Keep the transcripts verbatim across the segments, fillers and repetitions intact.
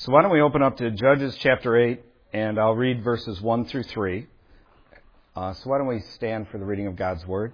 So why don't we open up to Judges chapter eight, and I'll read verses one through three. Uh, so why don't we stand for the reading of God's Word?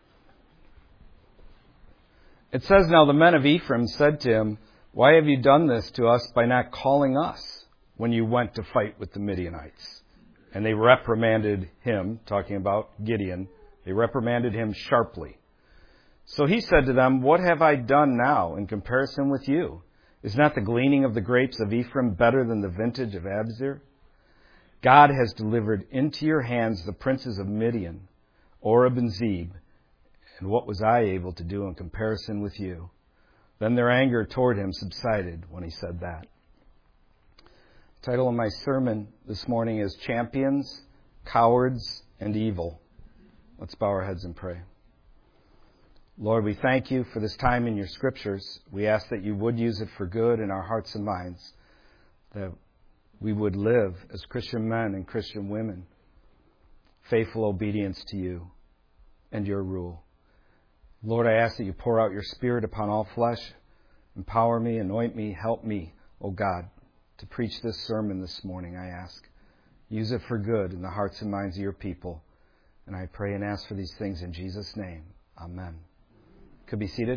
It says, "Now the men of Ephraim said to him, 'Why have you done this to us by not calling us when you went to fight with the Midianites?' And they reprimanded him," talking about Gideon, "they reprimanded him sharply. So he said to them, 'What have I done now in comparison with you? Is not the gleaning of the grapes of Ephraim better than the vintage of Abzir? God has delivered into your hands the princes of Midian, Oreb and Zeeb, and what was I able to do in comparison with you?' Then their anger toward him subsided when he said that." The title of my sermon this morning is Champions, Cowards, and Evil. Let's bow our heads and pray. Lord, we thank you for this time in your scriptures. We ask that you would use it for good in our hearts and minds, that we would live as Christian men and Christian women, faithful obedience to you and your rule. Lord, I ask that you pour out your Spirit upon all flesh. Empower me, anoint me, help me, O God, to preach this sermon this morning, I ask. Use it for good in the hearts and minds of your people. And I pray and ask for these things in Jesus' name. Amen. Could be seated.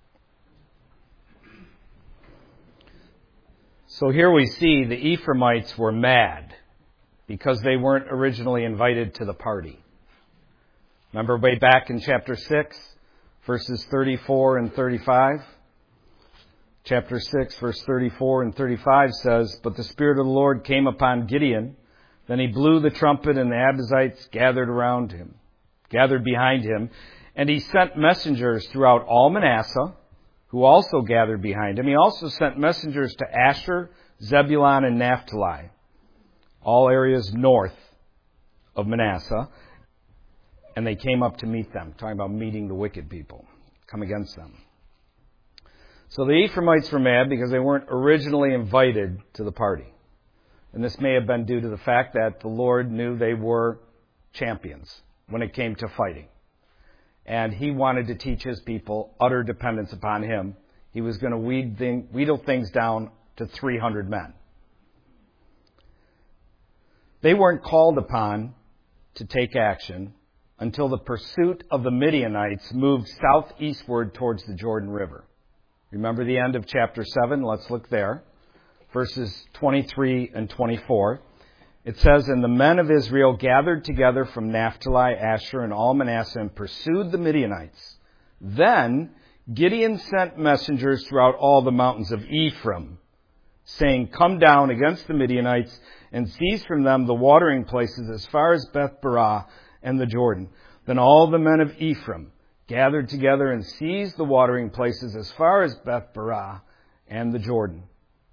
So here we see the Ephraimites were mad because they weren't originally invited to the party. Remember way back in chapter six, verses thirty-four and thirty-five? Chapter six, verse thirty-four and thirty-five says, "But the Spirit of the Lord came upon Gideon. Then he blew the trumpet, and the Abiezrites gathered around him, gathered behind him. And he sent messengers throughout all Manasseh, who also gathered behind him. He also sent messengers to Asher, Zebulun, and Naphtali, all areas north of Manasseh. And they came up to meet them," talking about meeting the wicked people, come against them. So the Ephraimites were mad because they weren't originally invited to the party. And this may have been due to the fact that the Lord knew they were champions when it came to fighting. And he wanted to teach his people utter dependence upon him. He was going to weed thing, wheedle things down to three hundred men. They weren't called upon to take action until the pursuit of the Midianites moved southeastward towards the Jordan River. Remember the end of chapter seven? Let's look there. Verses twenty-three and twenty-four. It says, "And the men of Israel gathered together from Naphtali, Asher, and all Manasseh and pursued the Midianites. Then Gideon sent messengers throughout all the mountains of Ephraim, saying, 'Come down against the Midianites and seize from them the watering places as far as Beth-barah and the Jordan.' Then all the men of Ephraim gathered together and seized the watering places as far as Beth-barah and the Jordan."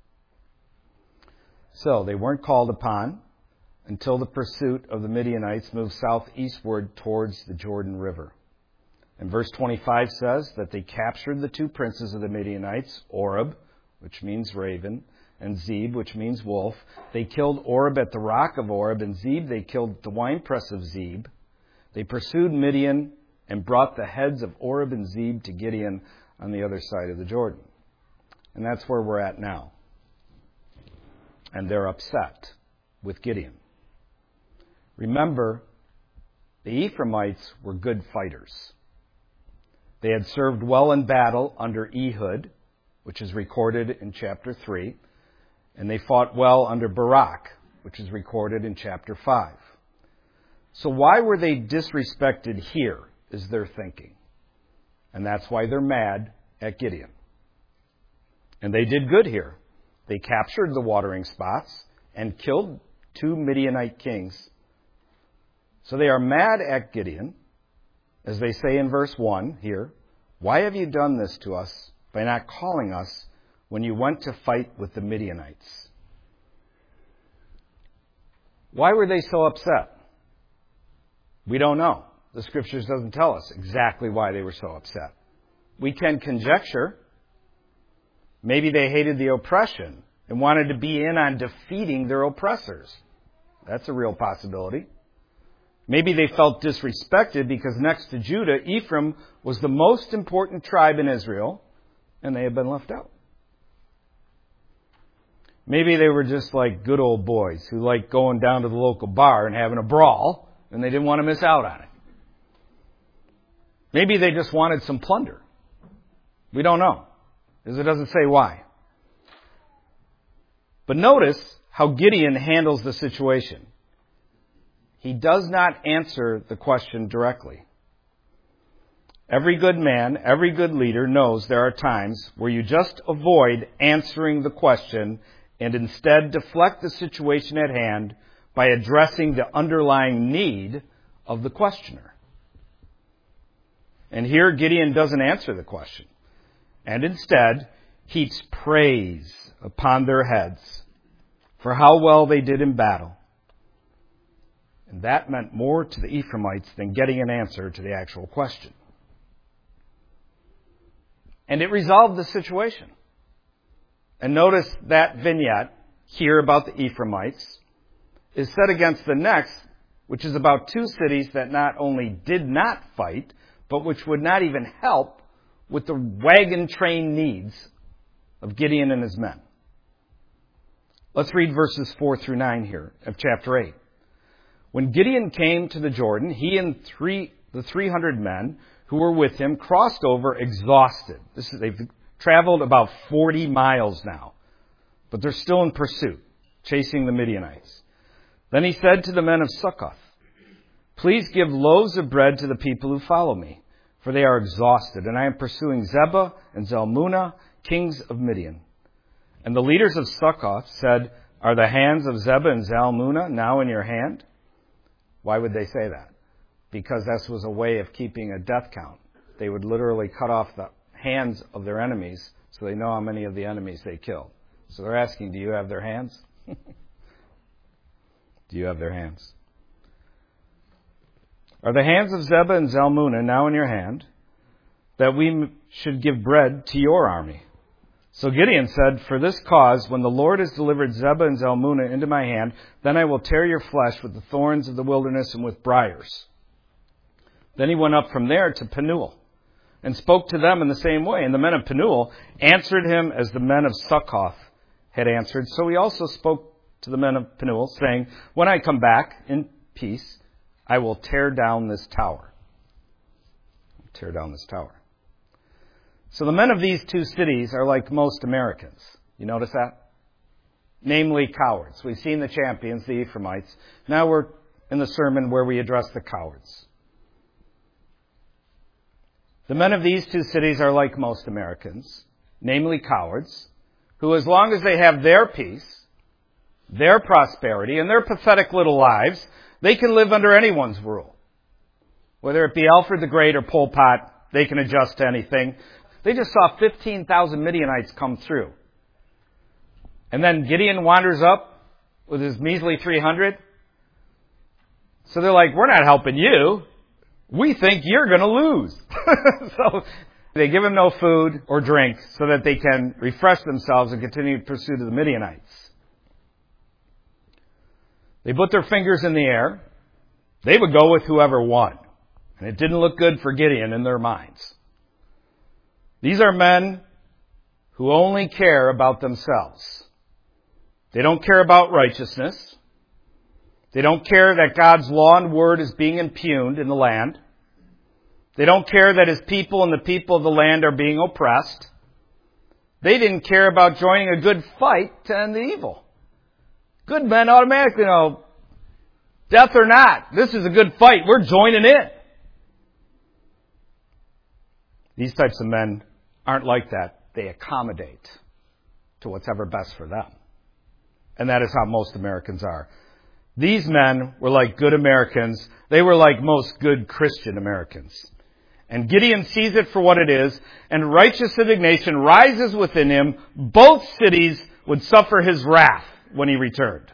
So they weren't called upon until the pursuit of the Midianites moved southeastward towards the Jordan River. And verse twenty-five says that they captured the two princes of the Midianites, Oreb, which means raven, and Zeeb, which means wolf. They killed Oreb at the rock of Oreb, and Zeeb they killed at the winepress of Zeeb. They pursued Midian and brought the heads of Oreb and Zeeb to Gideon on the other side of the Jordan. And that's where we're at now. And they're upset with Gideon. Remember, the Ephraimites were good fighters. They had served well in battle under Ehud, which is recorded in chapter three, and they fought well under Barak, which is recorded in chapter five. So why were they disrespected here, is their thinking. And that's why they're mad at Gideon. And they did good here. They captured the watering spots and killed two Midianite kings. So they are mad at Gideon, as they say in verse one here, "Why have you done this to us by not calling us when you went to fight with the Midianites?" Why were they so upset? We don't know. The Scriptures doesn't tell us exactly why they were so upset. We can conjecture. Maybe they hated the oppression and wanted to be in on defeating their oppressors. That's a real possibility. Maybe they felt disrespected because next to Judah, Ephraim was the most important tribe in Israel, and they had been left out. Maybe they were just like good old boys who liked going down to the local bar and having a brawl, and they didn't want to miss out on it. Maybe they just wanted some plunder. We don't know, because it doesn't say why. But notice how Gideon handles the situation. He does not answer the question directly. Every good man, every good leader knows there are times where you just avoid answering the question and instead deflect the situation at hand by addressing the underlying need of the questioner. And here Gideon doesn't answer the question, and instead heaps praise upon their heads for how well they did in battle. And that meant more to the Ephraimites than getting an answer to the actual question. And it resolved the situation. And notice that vignette here about the Ephraimites is set against the next, which is about two cities that not only did not fight, but which would not even help with the wagon train needs of Gideon and his men. Let's read verses four through nine here of chapter eight. When Gideon came to the Jordan, he and three, the three hundred men who were with him crossed over exhausted. This is, they've traveled about forty miles now, but they're still in pursuit, chasing the Midianites. Then he said to the men of Succoth, "Please give loaves of bread to the people who follow me, for they are exhausted, and I am pursuing Zebah and Zalmunna, kings of Midian." And the leaders of Succoth said, "Are the hands of Zebah and Zalmunna now in your hand?" Why would they say that? Because this was a way of keeping a death count. They would literally cut off the hands of their enemies so they know how many of the enemies they killed. So they're asking, do you have their hands? Do you have their hands? Are the hands of Zebah and Zalmunna now in your hand, that we should give bread to your army? So Gideon said, "For this cause, when the Lord has delivered Zebah and Zalmunna into my hand, then I will tear your flesh with the thorns of the wilderness and with briars." Then he went up from there to Penuel and spoke to them in the same way. And the men of Penuel answered him as the men of Succoth had answered. So he also spoke to the men of Penuel, saying, "When I come back in peace, I will tear down this tower." Tear down this tower. So the men of these two cities are like most Americans. You notice that? Namely, cowards. We've seen the champions, the Ephraimites. Now we're in the sermon where we address the cowards. The men of these two cities are like most Americans, namely cowards, who as long as they have their peace, their prosperity, and their pathetic little lives, they can live under anyone's rule. Whether it be Alfred the Great or Pol Pot, they can adjust to anything. They just saw fifteen thousand Midianites come through. And then Gideon wanders up with his measly three hundred. So they're like, "We're not helping you. We think you're going to lose." So they give him no food or drink so that they can refresh themselves and continue pursuit of the Midianites. They put their fingers in the air. They would go with whoever won. And it didn't look good for Gideon in their minds. These are men who only care about themselves. They don't care about righteousness. They don't care that God's law and word is being impugned in the land. They don't care that his people and the people of the land are being oppressed. They didn't care about joining a good fight to end the evil. Good men automatically know, death or not, this is a good fight. We're joining in. These types of men aren't like that. They accommodate to what's ever best for them. And that is how most Americans are. These men were like good Americans. They were like most good Christian Americans. And Gideon sees it for what it is, and righteous indignation rises within him. Both cities would suffer his wrath when he returned.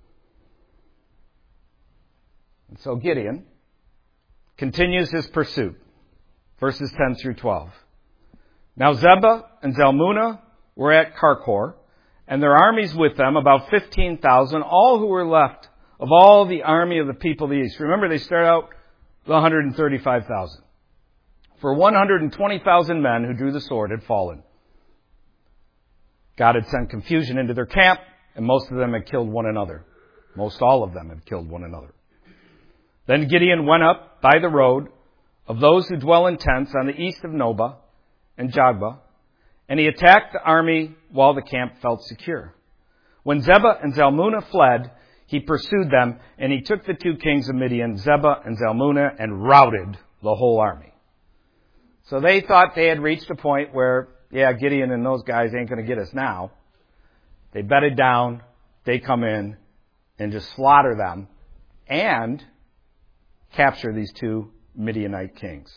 And so Gideon continues his pursuit. Verses ten through twelve. Now Zebah and Zalmunna were at Karkor, and their armies with them, about fifteen thousand, all who were left of all the army of the people of the east. Remember, they start out with one hundred thirty-five thousand. For one hundred twenty thousand men who drew the sword had fallen. God had sent confusion into their camp. and most of them had killed one another. Most all of them had killed one another. Then Gideon went up by the road of those who dwell in tents on the east of Nobah and Jogbah, and he attacked the army while the camp felt secure. When Zebah and Zalmunna fled, he pursued them, and he took the two kings of Midian, Zebah and Zalmunna, and routed the whole army. So they thought they had reached a point where, yeah, Gideon and those guys ain't going to get us now. They bedded down, they come in, and just slaughter them, and capture these two Midianite kings.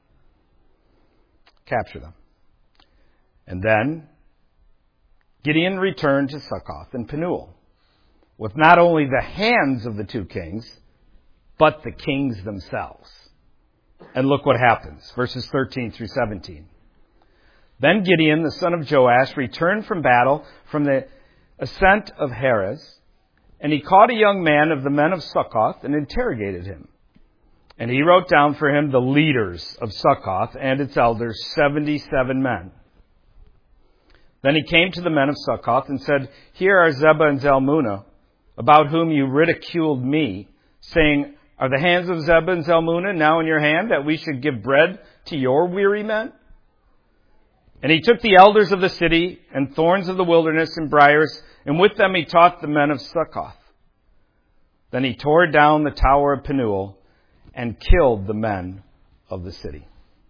Capture them. And then Gideon returned to Succoth and Penuel with not only the hands of the two kings, but the kings themselves. And look what happens. Verses thirteen through seventeen. Then Gideon, the son of Joash, returned from battle from the ascent of Heres, and he caught a young man of the men of Succoth and interrogated him. And he wrote down for him the leaders of Succoth and its elders, seventy-seven men. Then he came to the men of Succoth and said, Here are Zebah and Zalmunna, about whom you ridiculed me, saying, Are the hands of Zebah and Zalmunna now in your hand, that we should give bread to your weary men? And he took the elders of the city and thorns of the wilderness and briars, and with them he taught the men of Succoth. Then he tore down the tower of Penuel and killed the men of the city.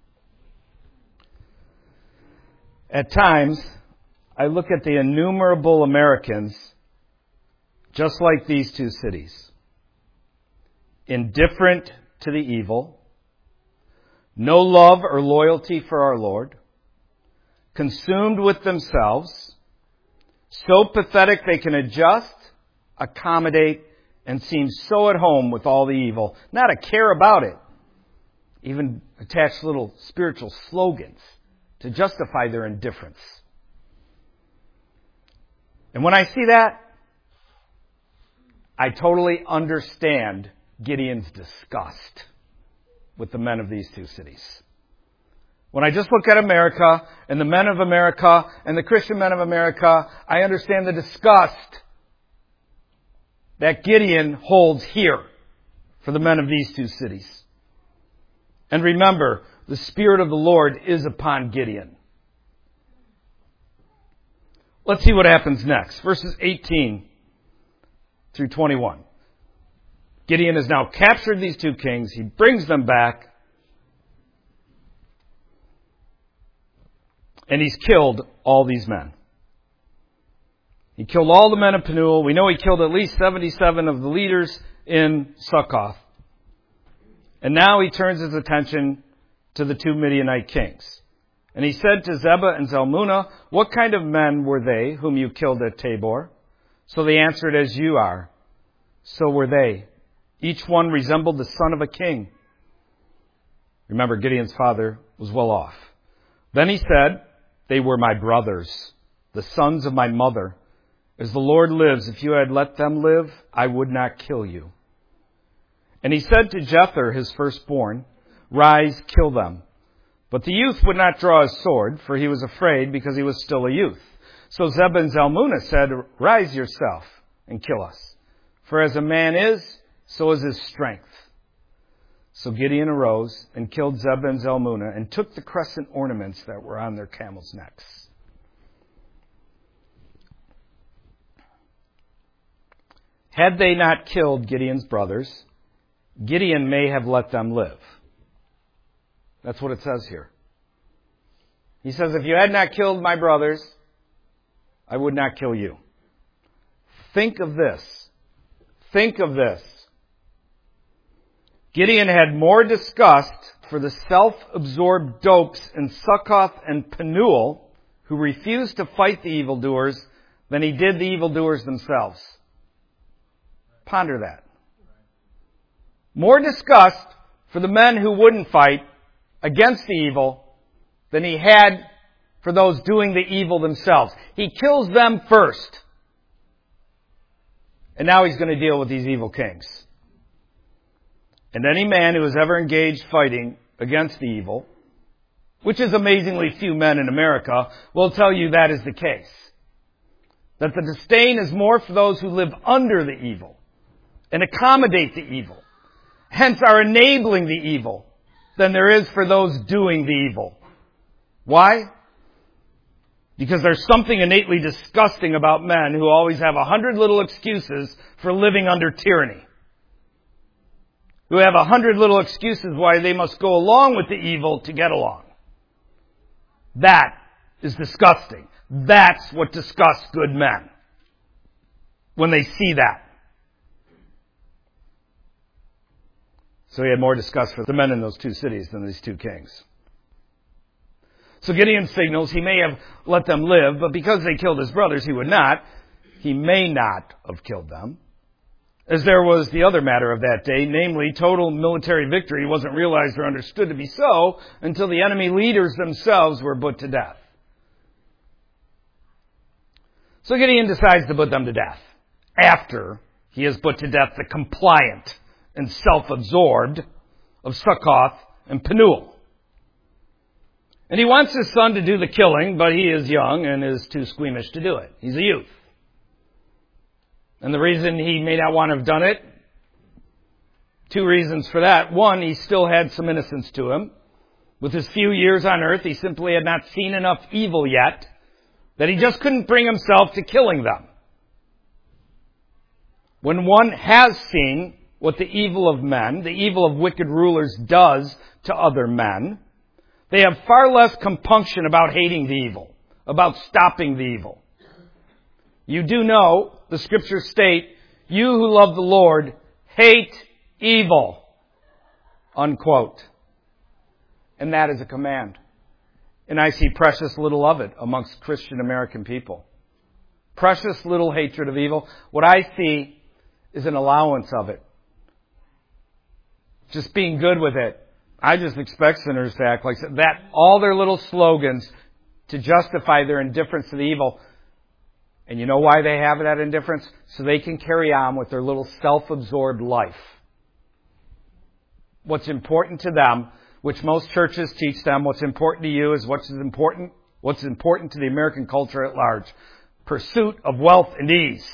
At times, I look at the innumerable Americans just like these two cities. Indifferent to the evil, no love or loyalty for our Lord, consumed with themselves, so pathetic they can adjust, accommodate, and seem so at home with all the evil, not a care about it. Even attach little spiritual slogans to justify their indifference. And when I see that, I totally understand Gideon's disgust with the men of these two cities. When I just look at America and the men of America and the Christian men of America, I understand the disgust that Gideon holds here for the men of these two cities. And remember, the Spirit of the Lord is upon Gideon. Let's see what happens next. Verses eighteen through twenty-one. Gideon has now captured these two kings. He brings them back. And he's killed all these men. He killed all the men of Penuel. We know he killed at least seventy-seven of the leaders in Succoth. And now he turns his attention to the two Midianite kings. And he said to Zebah and Zalmunna, What kind of men were they whom you killed at Tabor? So they answered, As you are. So were they. Each one resembled the son of a king. Remember, Gideon's father was well off. Then he said, They were my brothers, the sons of my mother. As the Lord lives, if you had let them live, I would not kill you. And he said to Jether, his firstborn, Rise, kill them. But the youth would not draw his sword, for he was afraid, because he was still a youth. So Zebah and Zalmunna said, Rise yourself and kill us. For as a man is, so is his strength. So Gideon arose and killed Zebah and Zalmunna and took the crescent ornaments that were on their camels' necks. Had they not killed Gideon's brothers, Gideon may have let them live. That's what it says here. He says, if you had not killed my brothers, I would not kill you. Think of this. Think of this. Gideon had more disgust for the self-absorbed dopes in Succoth and Penuel who refused to fight the evildoers than he did the evildoers themselves. Ponder that. More disgust for the men who wouldn't fight against the evil than he had for those doing the evil themselves. He kills them first. And now he's going to deal with these evil kings. And any man who has ever engaged fighting against the evil, which is amazingly few men in America, will tell you that is the case. That the disdain is more for those who live under the evil and accommodate the evil, hence are enabling the evil, than there is for those doing the evil. Why? Because there's something innately disgusting about men who always have a hundred little excuses for living under tyranny. Who have a hundred little excuses why they must go along with the evil to get along. That is disgusting. That's what disgusts good men. When they see that. So he had more disgust for the men in those two cities than these two kings. So Gideon signals he may have let them live, but because they killed his brothers, he would not. He may not have killed them. As there was the other matter of that day, namely total military victory wasn't realized or understood to be so until the enemy leaders themselves were put to death. So Gideon decides to put them to death after he has put to death the compliant and self-absorbed of Sukkoth and Penuel. And he wants his son to do the killing, but he is young and is too squeamish to do it. He's a youth. And the reason he may not want to have done it, two reasons for that. One, he still had some innocence to him. With his few years on earth, he simply had not seen enough evil yet that he just couldn't bring himself to killing them. When one has seen what the evil of men, the evil of wicked rulers does to other men, they have far less compunction about hating the evil, about stopping the evil. You do know, the scriptures state, you who love the Lord hate evil. Unquote. And that is a command. And I see precious little of it amongst Christian American people. Precious little hatred of evil. What I see is an allowance of it. Just being good with it. I just expect sinners to act like that. All their little slogans to justify their indifference to the evil. And you know why they have that indifference? So they can carry on with their little self-absorbed life. What's important to them, which most churches teach them, what's important to you is what's important, what's important to the American culture at large. Pursuit of wealth and ease.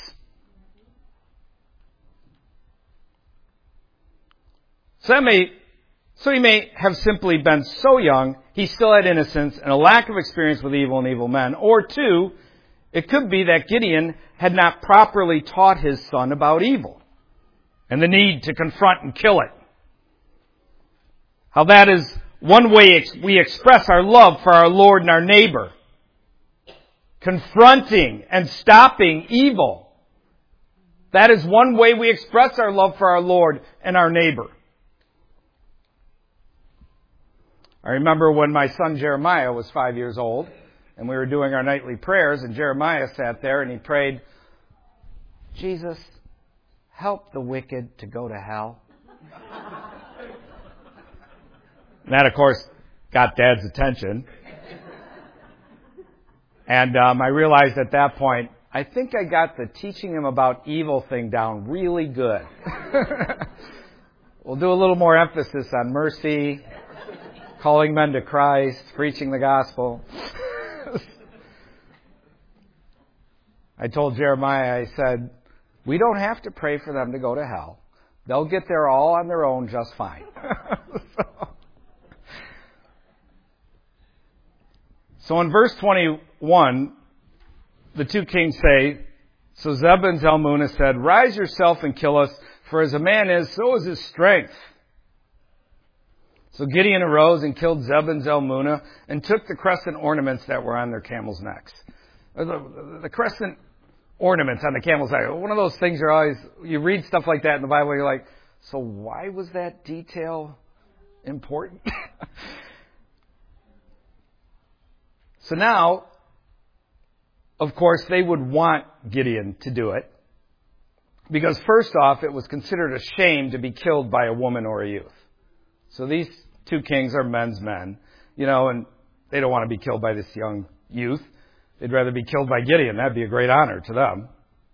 So that may So he may have simply been so young, he still had innocence and a lack of experience with evil and evil men. Or two, it could be that Gideon had not properly taught his son about evil and the need to confront and kill it. How that is one way we express our love for our Lord and our neighbor. Confronting and stopping evil. That is one way we express our love for our Lord and our neighbor. I remember when my son Jeremiah was five years old, and we were doing our nightly prayers, and Jeremiah sat there and he prayed, Jesus, help the wicked to go to hell. And that, of course, got Dad's attention. And um, I realized at that point, I think I got the teaching him about evil thing down really good. We'll do a little more emphasis on mercy, calling men to Christ, preaching the gospel. I told Jeremiah, I said, we don't have to pray for them to go to hell. They'll get there all on their own just fine. so, so in verse twenty-one, the two kings say, so Zeb and Zalmunna said, rise yourself and kill us, for as a man is, so is his strength. So Gideon arose and killed Zeb and Zalmunna and took the crescent ornaments that were on their camels' necks. The, the, the crescent ornaments on the camel's neck. One of those things you're always, you read stuff like that in the Bible, you're like, so why was that detail important? So now, of course, they would want Gideon to do it. Because first off, it was considered a shame to be killed by a woman or a youth. So these two kings are men's men, you know, and they don't want to be killed by this young youth. They'd rather be killed by Gideon. That'd be a great honor to them.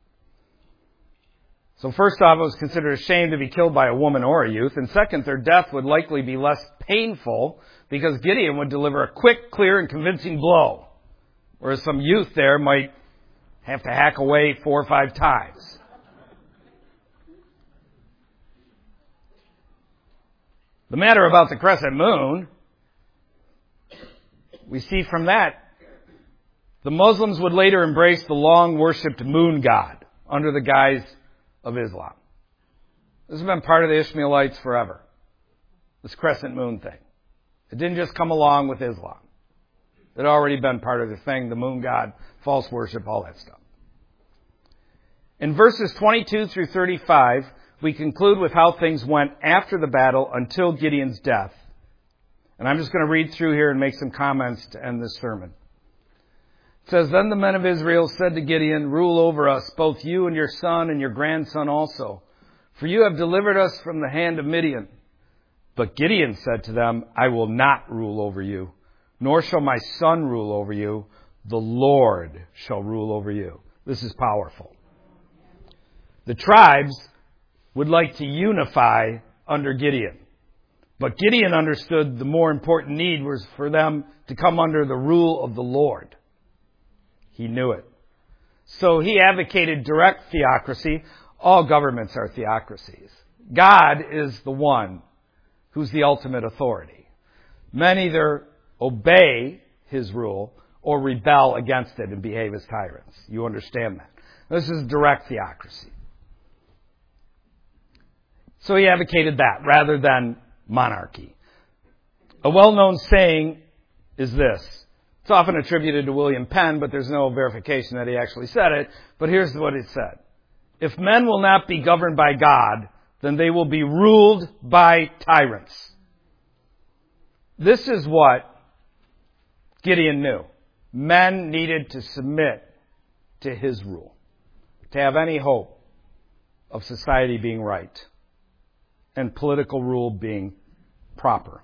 So first off, it was considered a shame to be killed by a woman or a youth. And second, their death would likely be less painful because Gideon would deliver a quick, clear, and convincing blow. Whereas some youth there might have to hack away four or five times. The matter about the crescent moon, we see from that, the Muslims would later embrace the long-worshipped moon god under the guise of Islam. This has been part of the Ishmaelites forever. This crescent moon thing. It didn't just come along with Islam. It had already been part of the thing, the moon god, false worship, all that stuff. In verses twenty-two through thirty-five, we conclude with how things went after the battle until Gideon's death. And I'm just going to read through here and make some comments to end this sermon. It says, Then the men of Israel said to Gideon, Rule over us, both you and your son and your grandson also, for you have delivered us from the hand of Midian. But Gideon said to them, I will not rule over you, nor shall my son rule over you. The Lord shall rule over you. This is powerful. The tribes would like to unify under Gideon. But Gideon understood the more important need was for them to come under the rule of the Lord. He knew it. So he advocated direct theocracy. All governments are theocracies. God is the one who's the ultimate authority. Men either obey his rule or rebel against it and behave as tyrants. You understand that. This is direct theocracy. So he advocated that rather than monarchy. A well-known saying is this. It's often attributed to William Penn, but there's no verification that he actually said it. But here's what it said. If men will not be governed by God, then they will be ruled by tyrants. This is what Gideon knew. Men needed to submit to his rule to have any hope of society being right and political rule being proper.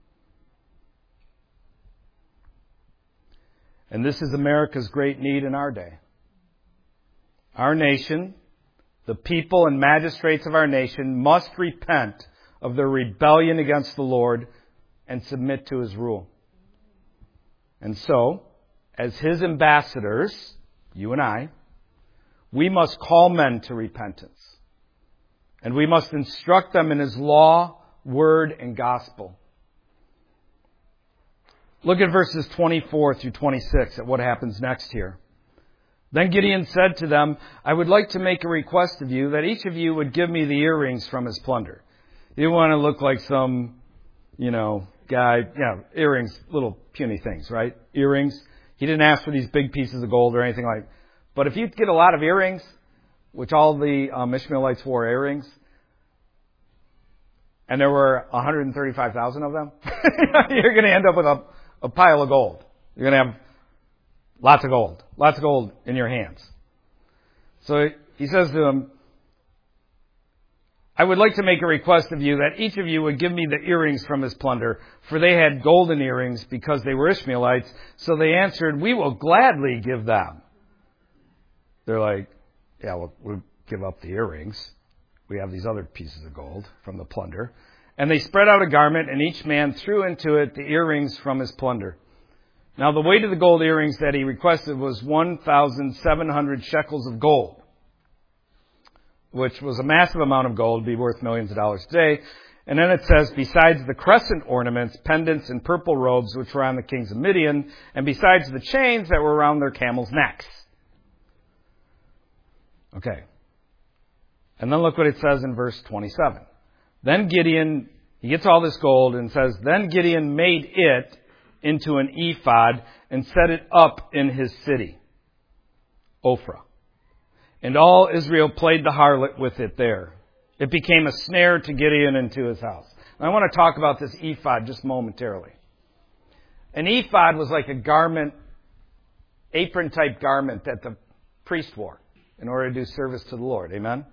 And this is America's great need in our day. Our nation, the people and magistrates of our nation must repent of their rebellion against the Lord and submit to his rule. And so, as his ambassadors, you and I, we must call men to repentance. And we must instruct them in his law, word, and gospel. Look at verses twenty-four through twenty-six at what happens next here. Then Gideon said to them, I would like to make a request of you that each of you would give me the earrings from his plunder. You want to look like some, you know, guy, you know, earrings, little puny things, right? Earrings. He didn't ask for these big pieces of gold or anything like that. But if you get a lot of earrings, which all the um, Ishmaelites wore earrings, and there were one hundred thirty-five thousand of them, you're going to end up with a, a pile of gold. You're going to have lots of gold. Lots of gold in your hands. So he says to them, I would like to make a request of you that each of you would give me the earrings from his plunder, for they had golden earrings because they were Ishmaelites. So they answered, we will gladly give them. They're like, yeah, we'll, we'll give up the earrings. We have these other pieces of gold from the plunder. And they spread out a garment, and each man threw into it the earrings from his plunder. Now the weight of the gold earrings that he requested was one thousand seven hundred shekels of gold, which was a massive amount of gold, be worth millions of dollars today. And then it says, besides the crescent ornaments, pendants, and purple robes which were on the kings of Midian, and besides the chains that were around their camels' necks. Okay. And then look what it says in verse twenty-seven. Then Gideon, he gets all this gold and says, then Gideon made it into an ephod and set it up in his city, Ophrah. And all Israel played the harlot with it there. It became a snare to Gideon and to his house. And I want to talk about this ephod just momentarily. An ephod was like a garment, apron-type garment that the priest wore in order to do service to the Lord. Amen?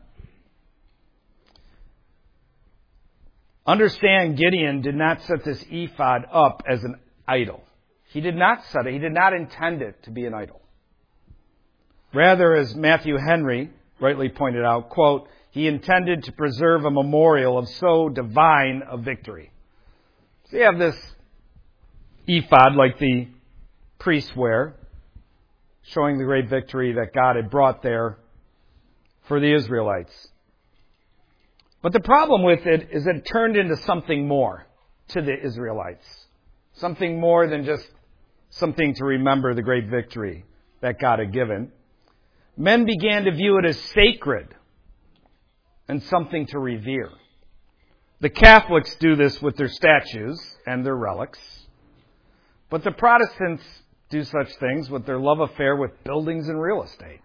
Understand, Gideon did not set this ephod up as an idol. He did not set it. He did not intend it to be an idol. Rather, as Matthew Henry rightly pointed out, quote, he intended to preserve a memorial of so divine a victory. So you have this ephod like the priests wear. showing the great victory that God had brought there for the Israelites. But the problem with it is it turned into something more to the Israelites. Something more than just something to remember the great victory that God had given. Men began to view it as sacred and something to revere. The Catholics do this with their statues and their relics. But the Protestants do such things with their love affair with buildings and real estate.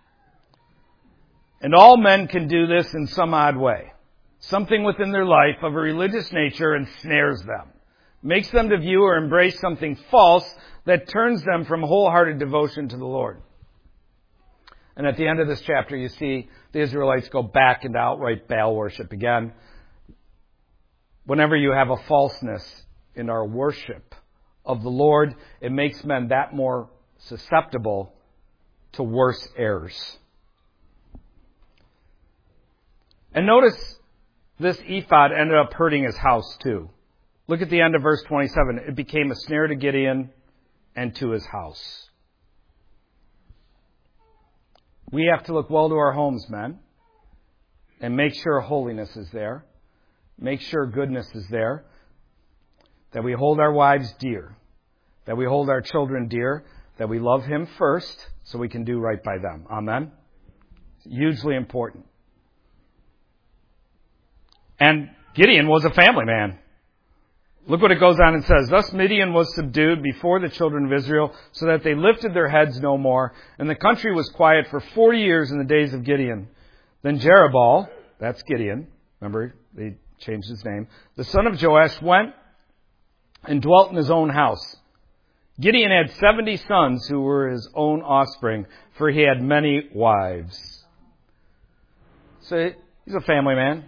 And all men can do this in some odd way. Something within their life of a religious nature ensnares them, makes them to view or embrace something false that turns them from wholehearted devotion to the Lord. And at the end of this chapter, you see the Israelites go back into outright Baal worship again. Whenever you have a falseness in our worship of the Lord, it makes men that more susceptible to worse errors. And notice this ephod ended up hurting his house too. Look at the end of verse twenty-seven. It became a snare to Gideon and to his house. We have to look well to our homes, men, and make sure holiness is there. Make sure goodness is there. That we hold our wives dear. That we hold our children dear. That we love Him first so we can do right by them. Amen? It's hugely important. And Gideon was a family man. Look what it goes on and says. Thus Midian was subdued before the children of Israel, so that they lifted their heads no more. And the country was quiet for forty years in the days of Gideon. Then Jerubbaal, that's Gideon, remember, they changed his name, the son of Joash went and dwelt in his own house. Gideon had seventy sons who were his own offspring, for he had many wives. So he's a family man.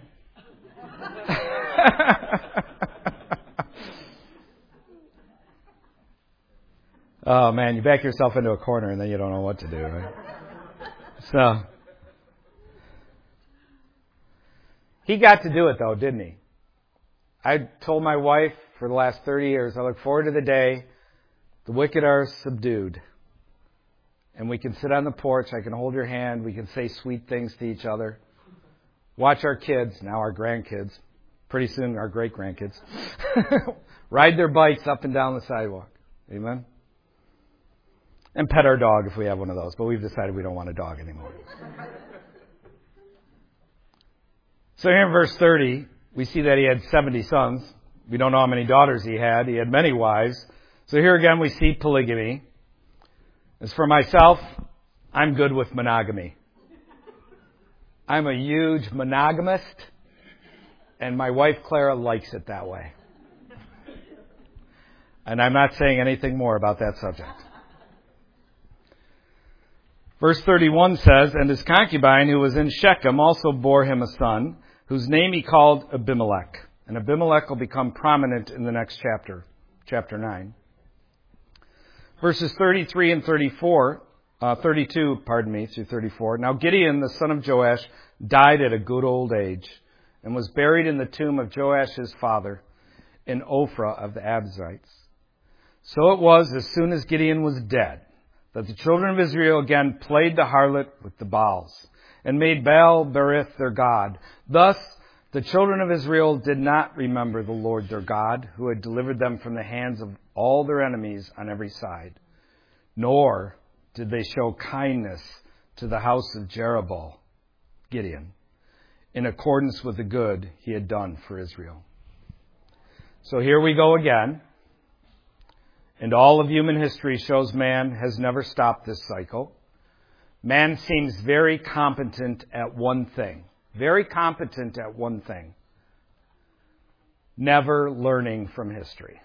Oh man, you back yourself into a corner and then you don't know what to do, right? So, he got to do it though, didn't he? I told my wife for the last thirty years, I look forward to the day the wicked are subdued. And we can sit on the porch, I can hold your hand, we can say sweet things to each other. Watch our kids, now our grandkids, pretty soon our great-grandkids, ride their bikes up and down the sidewalk. Amen? And pet our dog if we have one of those. But we've decided we don't want a dog anymore. So here in verse thirty, we see that he had seventy sons. We don't know how many daughters he had. He had many wives. So here again we see polygamy. As for myself, I'm good with monogamy. I'm a huge monogamist, and my wife Clara likes it that way. And I'm not saying anything more about that subject. Verse thirty-one says, and his concubine who was in Shechem also bore him a son, whose name he called Abimelech. And Abimelech will become prominent in the next chapter, chapter nine. Verses thirty-three and thirty-four, uh, thirty-two, pardon me, through thirty-four. Now Gideon, the son of Joash, died at a good old age, and was buried in the tomb of Joash his father, in Ophrah of the Abiezrites. So it was, as soon as Gideon was dead, that the children of Israel again played the harlot with the Baals, and made Baal Berith their god. Thus the children of Israel did not remember the Lord their God, who had delivered them from the hands of all their enemies on every side. Nor did they show kindness to the house of Jerubbaal, Gideon, in accordance with the good he had done for Israel. So here we go again. And all of human history shows man has never stopped this cycle. Man seems very competent at one thing. Very competent at one thing. Never learning from history.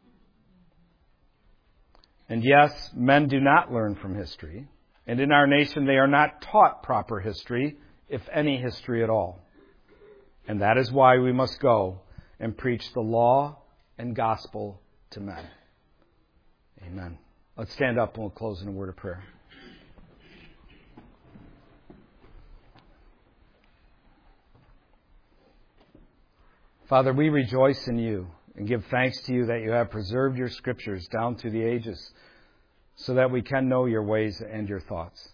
And yes, men do not learn from history. And in our nation, they are not taught proper history, if any history at all. And that is why we must go and preach the law and gospel to men. Amen. Let's stand up and we'll close in a word of prayer. Father, we rejoice in you and give thanks to you that you have preserved your scriptures down through the ages so that we can know your ways and your thoughts.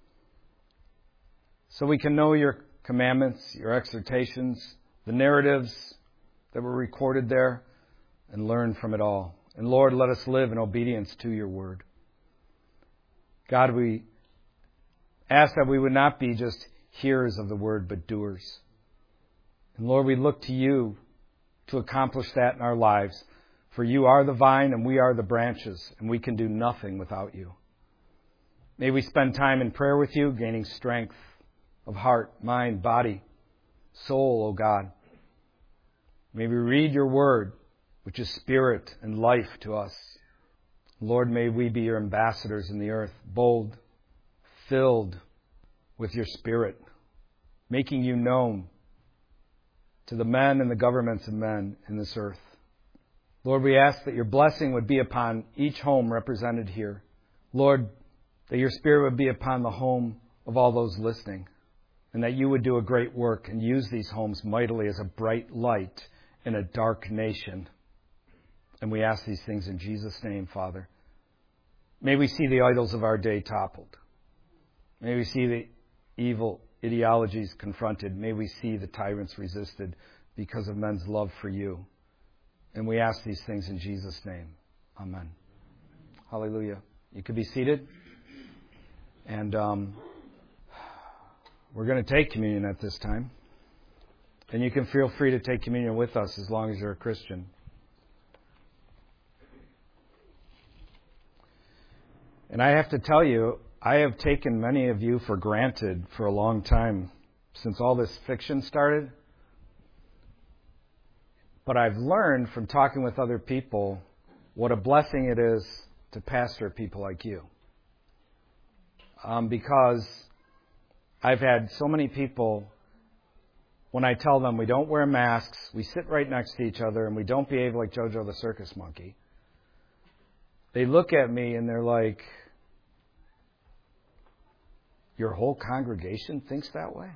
So we can know your commandments, your exhortations, the narratives that were recorded there, and learn from it all. And Lord, let us live in obedience to your word. God, we ask that we would not be just hearers of the word, but doers. And Lord, we look to you to accomplish that in our lives. For you are the vine and we are the branches, and we can do nothing without you. May we spend time in prayer with you, gaining strength of heart, mind, body, soul, O God. May we read your word, which is spirit and life to us. Lord, may we be your ambassadors in the earth, bold, filled with your spirit, making you known to the men and the governments of men in this earth. Lord, we ask that your blessing would be upon each home represented here. Lord, that your Spirit would be upon the home of all those listening, and that you would do a great work and use these homes mightily as a bright light in a dark nation. And we ask these things in Jesus' name, Father. May we see the idols of our day toppled. May we see the evil ideologies confronted. May we see the tyrants resisted because of men's love for you. And we ask these things in Jesus' name. Amen. Hallelujah. You could be seated. And um, we're going to take communion at this time. And you can feel free to take communion with us as long as you're a Christian. And I have to tell you, I have taken many of you for granted for a long time since all this fiction started. But I've learned from talking with other people what a blessing it is to pastor people like you. Um, because I've had so many people, when I tell them we don't wear masks, we sit right next to each other, and we don't behave like Jojo the circus monkey, they look at me and they're like, your whole congregation thinks that way?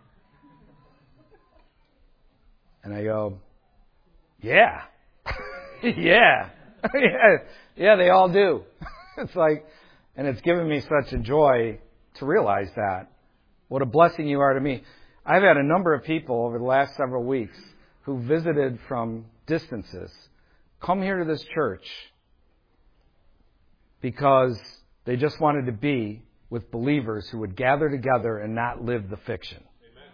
And I go, yeah, yeah, yeah, yeah, they all do. It's like, and it's given me such a joy to realize that. What a blessing you are to me. I've had a number of people over the last several weeks who visited from distances come here to this church because they just wanted to be with believers who would gather together and not live the fiction.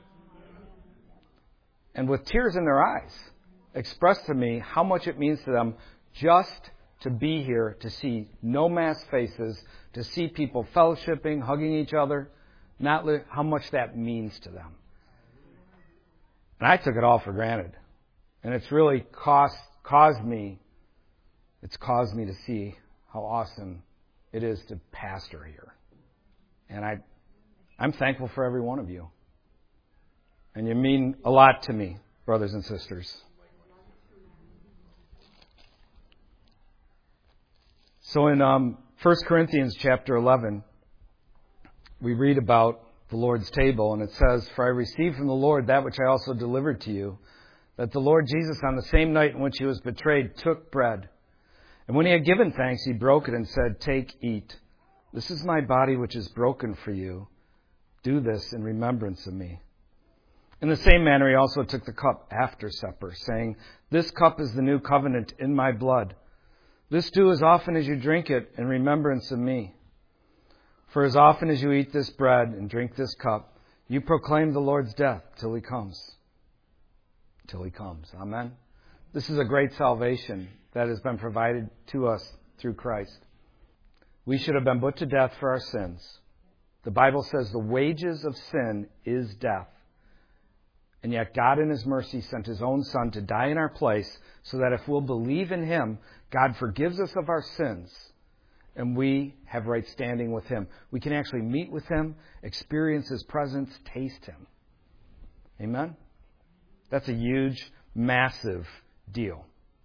And with tears in their eyes, expressed to me how much it means to them just to be here, to see no masked faces, to see people fellowshipping, hugging each other, not li- how much that means to them. And I took it all for granted. And it's really cost, caused me, it's caused me to see how awesome it is to pastor here. And I, I'm thankful for every one of you. And you mean a lot to me, brothers and sisters. So in um, First Corinthians chapter eleven, we read about the Lord's table, and it says, "For I received from the Lord that which I also delivered to you, that the Lord Jesus on the same night in which he was betrayed took bread. And when he had given thanks, he broke it and said, 'Take, eat. This is my body which is broken for you. Do this in remembrance of me.' In the same manner, he also took the cup after supper, saying, 'This cup is the new covenant in my blood. This do as often as you drink it in remembrance of me. For as often as you eat this bread and drink this cup, you proclaim the Lord's death till he comes.'" Till he comes. Amen. This is a great salvation that has been provided to us through Christ. We should have been put to death for our sins. The Bible says the wages of sin is death. And yet God in his mercy sent his own Son to die in our place so that if we'll believe in him, God forgives us of our sins and we have right standing with him. We can actually meet with him, experience his presence, taste him. Amen? That's a huge, massive deal.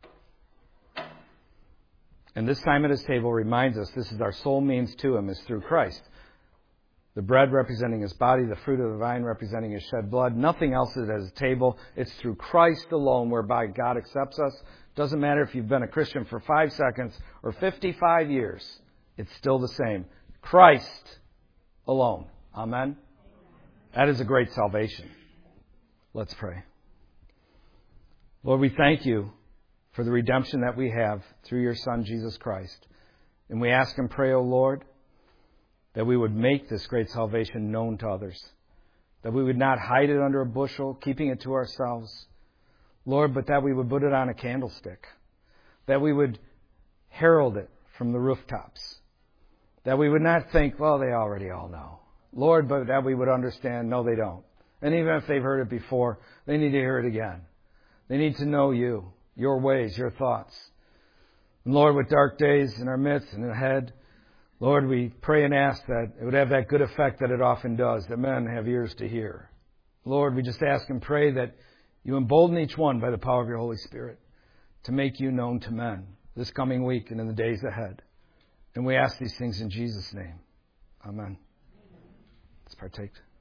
And this time at his table reminds us this is our sole means to him is through Christ. The bread representing his body, the fruit of the vine representing his shed blood. Nothing else is at his table. It's through Christ alone whereby God accepts us. Doesn't matter if you've been a Christian for five seconds or fifty-five years. It's still the same. Christ alone. Amen? That is a great salvation. Let's pray. Lord, we thank you for the redemption that we have through your Son, Jesus Christ. And we ask and pray, O Lord, that we would make this great salvation known to others. That we would not hide it under a bushel, keeping it to ourselves, Lord, but that we would put it on a candlestick. That we would herald it from the rooftops. That we would not think, well, they already all know. Lord, but that we would understand, no, they don't. And even if they've heard it before, they need to hear it again. They need to know you, your ways, your thoughts. And Lord, with dark days in our midst and ahead, Lord, we pray and ask that it would have that good effect that it often does, that men have ears to hear. Lord, we just ask and pray that you embolden each one by the power of your Holy Spirit to make you known to men this coming week and in the days ahead. And we ask these things in Jesus' name. Amen. Let's partake.